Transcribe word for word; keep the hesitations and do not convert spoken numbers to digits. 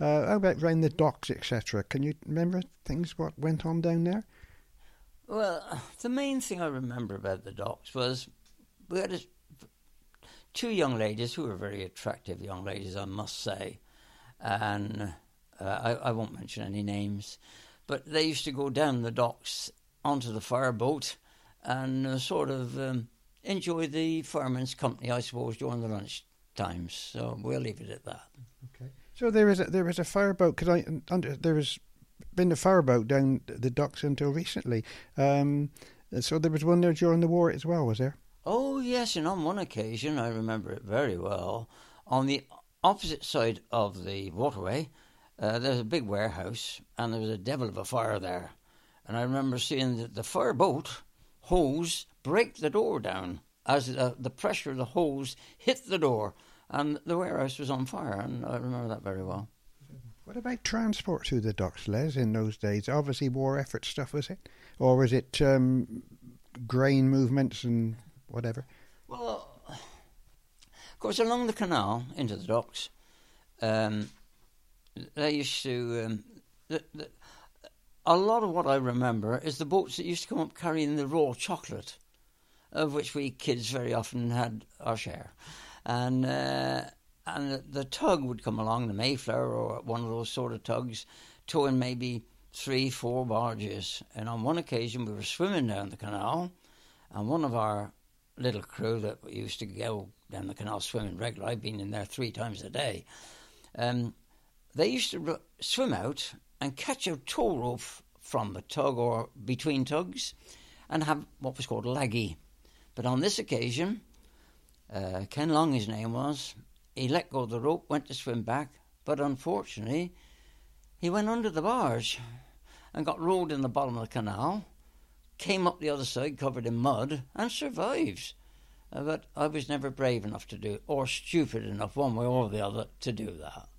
Uh, how about round the docks, et cetera? Can you remember things what went on down there? Well, the main thing I remember about the docks was we had a, two young ladies who were very attractive young ladies, I must say, and uh, I, I won't mention any names, but they used to go down the docks onto the fireboat and uh, sort of um, enjoy the firemen's company, I suppose, during the lunch times. So we'll leave it at that. Okay. So there was a, there was a fireboat because I under there was been a fireboat down the docks until recently. Um, so there was one there during the war as well, was there? Oh yes, and on one occasion I remember it very well. On the opposite side of the waterway, uh, there's a big warehouse, and there was a devil of a fire there. And I remember seeing the, the fireboat hose break the door down as the, the pressure of the hose hit the door, and the warehouse was on fire, and I remember that very well. What about transport through the docks, Les, in those days? Obviously war effort stuff, was it? Or was it um, grain movements and whatever? Well, of course, along the canal into the docks, um, they used to... Um, the, the, a lot of what I remember is the boats that used to come up carrying the raw chocolate, of which we kids very often had our share. And uh, and the, the tug would come along, the Mayflower or one of those sort of tugs, towing maybe three, four barges. And on one occasion we were swimming down the canal, and one of our little crew that used to go down the canal swimming regularly, I've been in there three times a day, um, they used to r- swim out and catch a tow rope from the tug or between tugs and have what was called a laggy. But on this occasion, uh, Ken Long, his name was, he let go of the rope, went to swim back, but unfortunately he went under the barge and got rolled in the bottom of the canal, came up the other side covered in mud and survived. Uh, but I was never brave enough to do it, or stupid enough, one way or the other, to do that.